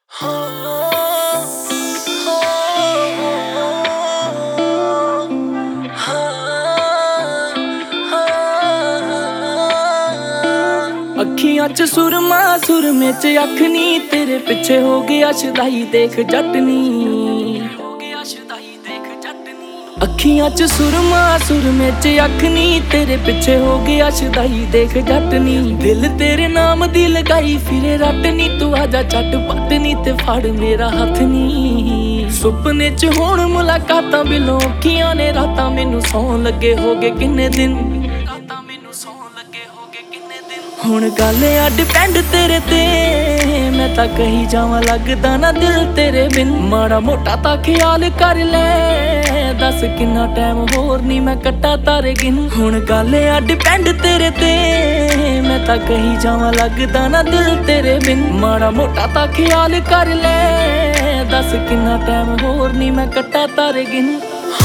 ਅੱਖੀਆਂ ਚ ਸੁਰਮਾ ਸੁਰਮੇ ਚ ਅੱਖ ਨੀ, ਤੇਰੇ ਪਿੱਛੇ ਹੋ ਗਿਆ ਸ਼ਦਾਈ ਦੇਖ ਜੱਟਨੀ। ਅੱਖੀਆਂ ਚ ਸੁਰਮਾ ਸੁਰਮੇ ਚ ਅੱਖ ਨੀ, ਤੇਰੇ ਪਿੱਛੇ ਹੋ ਗਿਆ ਸ਼ਦਾਈ ਦੇਖ ਜੱਟਨੀ। ਦਿਲ ਤੇਰੇ ਨਾਮ ਦੀ ਲਗਾਈ ਫਿਰੇ ਰੱਟ ਨੀ, ਤੂੰ ਆਜਾ ਝੱਟ ਪੱਟ ਨੀ ਤੇ ਫੜ ਮੇਰਾ ਹੱਥ ਨੀ। ਸੁਪਨੇ ਚ ਹੋਣ ਮੁਲਾਕਾਤਾਂ ਬਿਲੋਂ ਅੱਖੀਆਂ ਨੇ ਰਾਤਾਂ, ਮੈਨੂੰ ਸੌਣ ਲੱਗੇ ਹੋਗੇ ਕਿੰਨੇ ਦਿਨ। ਹੁਣ ਗੱਲ ਆ ਡਿਪੈਂਡ ਤੇਰੇ ਤੇ, ਮੈਂ ਤਾਂ ਕਹੀ ਜਾਵਾਂ ਲੱਗਦਾ ਨਾ ਦਿਲ ਤੇਰੇ ਬਿਨ। ਮਾੜਾ ਮੋਟਾ ਤਾਂ ਖਿਆਲ ਕਰ ਲੈ, ਦੱਸ ਕਿੰਨਾ ਟਾਈਮ ਹੋਰ ਨੀ ਮੈਂ ਕੱਟਾ ਤਾਰੇ ਗਿਨ। ਹੁਣ ਗੱਲ ਆ ਡਿਪੈਂਡ ਤੇਰੇ ਤੇ, ਮੈਂ ਤਾਂ ਕਹੀ ਜਾਵਾਂ ਲੱਗਦਾ ਨਾ ਦਿਲ ਤੇਰੇ ਬਿਨ। ਮਾੜਾ ਮੋਟਾ ਤਾਂ ਖਿਆਲ ਕਰ ਲੈ, ਦੱਸ ਕਿੰਨਾ ਟਾਈਮ ਹੋਰ ਨੀ ਮੈਂ ਕੱਟਾ ਤਾਰੇ ਗਿਨ।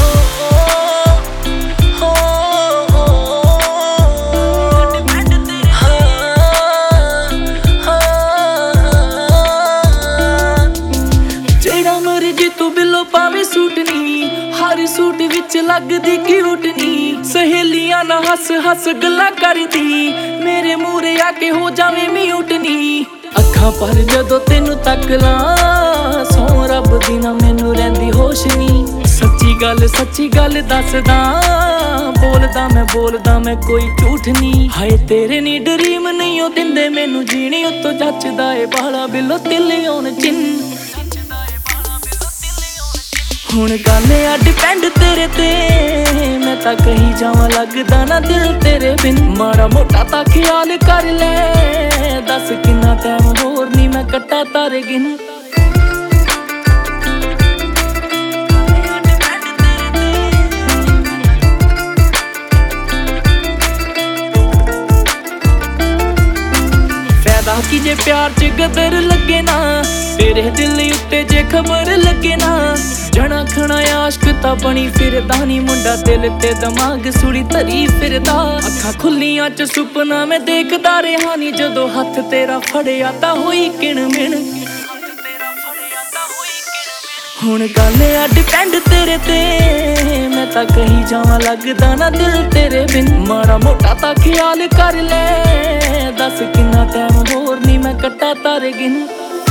ਪਾਵੇ ਸੂਟ ਨੀ, ਹਰ ਸੂਟ ਵਿੱਚ ਲੱਗਦੀ ਕਿਊਟ ਨੀ। ਸਹੇਲੀਆਂ ਨਾਲ ਹੱਸ ਹੱਸ ਗੱਲਾਂ ਕਰਦੀ, ਮੇਰੇ ਮੂਹਰੇ ਆ ਕੇ ਹੋ ਜਾਵੇ ਮਿਊਟ ਨੀ। ਅੱਖਾਂ ਪਰ ਜਦੋਂ ਤੈਨੂੰ ਤੱਕ ਲਾਂ, ਸੌਂ ਰੱਬ ਦੀ ਨਾ ਮੈਨੂੰ ਰਹਿੰਦੀ ਹੋਸ਼ ਨੀ। ਸੱਚੀ ਗੱਲ ਦੱਸਦਾ, ਬੋਲਦਾ ਮੈਂ ਕੋਈ ਝੂਠ ਨੀ। ਹਾਏ ਤੇਰੇ ਨੀ ਡਰੀਮ ਨਹੀਂ ਉਹ ਦਿੰਦੇ ਮੈਨੂੰ ਜੀਣੀ, ਉੱਤੋਂ ਜੱਚਦਾ ਏ ਬਾਲਾ ਬਿੱਲੋ ਤਿਲ ਆਉਣ ਚਿੰਨ। ਹੁਣ ਗੱਲ ਆ ਡਿਪੈਂਡ ਤੇਰੇ ਤੇ, ਮੈਂ ਤਾਂ ਕਹੀ ਜਾਵਾਂ ਲੱਗਦਾ ਨਾ ਦਿਲ ਤੇਰੇ ਬਿਨ। ਮਾੜਾ ਮੋਟਾ ਤਾਂ ਖਿਆਲ ਕਰ ਲੈ, ਦੱਸ ਕਿੰਨਾ ਟਾਈਮ ਹੋਰ ਨੀ ਮੈਂ ਕੱਟਾ ਤਾਰੇ ਗਿਨ। ਫਾਇਦਾ ਕੀ ਜੇ ਪਿਆਰ ਚ ਗਦਰ ਲੱਗੇ ਨਾ, ਤੇਰੇ ਦਿਲ ਉੱਤੇ ਜੇ ਖਬਰ ਲੱਗੇ ਨਾ। ਜਣਾ ਖਣਾ ਆਸ਼ਕ ਤਾਂ ਬਣੀ ਫਿਰਦਾ ਨੀ, ਮੁੰਡਾ ਦਿਲ ਤੇ ਦਿਮਾਗ ਸੁੜੀ ਧਰੀ ਫਿਰਦਾ। ਅੱਖਾਂ ਖੁੱਲੀਆਂ ਚ ਸੁਪਨਾ ਮੈਂ ਦੇਖਦਾ ਰਿਹਾ ਨੀ, ਜਦੋਂ ਹੱਥ ਤੇਰਾ ਫੜਿਆ ਤਾਂ ਹੋਈ ਕਿਣ ਮਿਣ। ਹੁਣ ਗੱਲ ਆ ਡਿਪੈਂਡ ਤੇਰੇ ਤੇ, ਮੈਂ ਤਾਂ ਕਹੀ ਜਾਵਾਂ ਲੱਗਦਾ ਨਾ ਦਿਲ ਤੇਰੇ ਬਿਨ। ਮਾੜਾ ਮੋਟਾ ਤਾਂ ਖਿਆਲ ਕਰ ਲੈ, ਦੱਸ ਕਿੰਨਾ ਟਾਈਮ ਹੋਰ ਨੀ ਮੈਂ ਕੱਟਾ ਤਾਰੇ ਗਿਨ।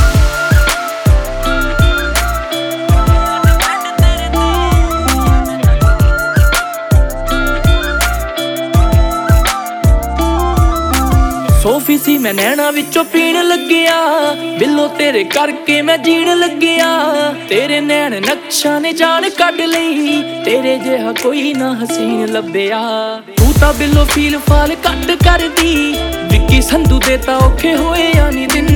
ਸੋਫੀ ਸੀ ਮੈਂ ਨੈਣਾ ਵਿੱਚੋਂ ਪੀਣ ਲੱਗਿਆ, ਬਿੱਲੋ ਤੇਰੇ ਕਰਕੇ ਮੈਂ ਜੀਣ ਲੱਗਿਆ। ਤੇਰੇ ਨੈਣ ਨਕਸ਼ਾ ਨੇ ਜਾਨ ਕੱਢ ਲਈ, ਤੇਰੇ ਜਿਹਾ ਕੋਈ ਨਾ ਹਸੀਨ ਲੱਭਿਆ। ਤੂੰ ਤਾਂ ਬਿੱਲੋ ਫੀਲ ਫਾਲ ਘੱਟ ਕਰਦੀ, ਵਿੱਕੀ ਸੰਧੂ ਦੇ ਤਾਂ ਔਖੇ ਹੋਏ ਆ ਨੀ ਦਿਨ।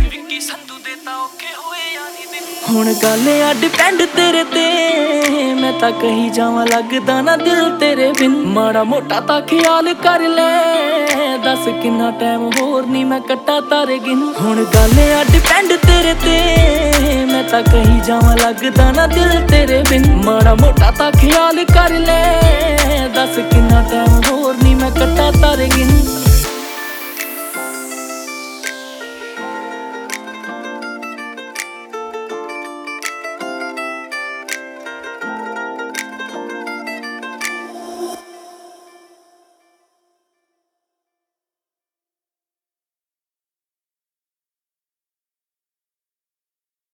ਹੁਣ ਗੱਲ ਆ ਡਿਪੈਂਡ ਤੇਰੇ ਤੇ, ਮੈਂ ਤਾਂ ਕਹੀ ਜਾਵਾਂ ਲੱਗਦਾ ਨਾ ਦਿਲ ਤੇਰੇ ਬਿਨ। ਮਾੜਾ ਮੋਟਾ ਤਾਂ ਖਿਆਲ ਕਰ ਲੈ, ਦੱਸ ਕਿੰਨਾ ਟਾਈਮ ਹੋਰ ਨੀ ਮੈਂ ਕੱਟਾ ਤਾਰੇ ਗਿਨ। ਹੁਣ ਗੱਲ ਆ ਡਿਪੈਂਡ ਤੇਰੇ ਤੇ, ਮੈਂ ਤਾਂ ਕਹੀ ਜਾਵਾਂ ਲੱਗਦਾ ਨਾ ਦਿਲ ਤੇਰੇ ਬਿਨ। ਮਾੜਾ ਮੋਟਾ ਤਾਂ ਖਿਆਲ ਕਰ ਲੈ, ਦੱਸ ਕਿੰਨਾ ਟਾਈਮ ਹੋਰ ਨੀ ਮੈਂ ਕੱਟਾ ਤਾਰੇ ਗਿਨ।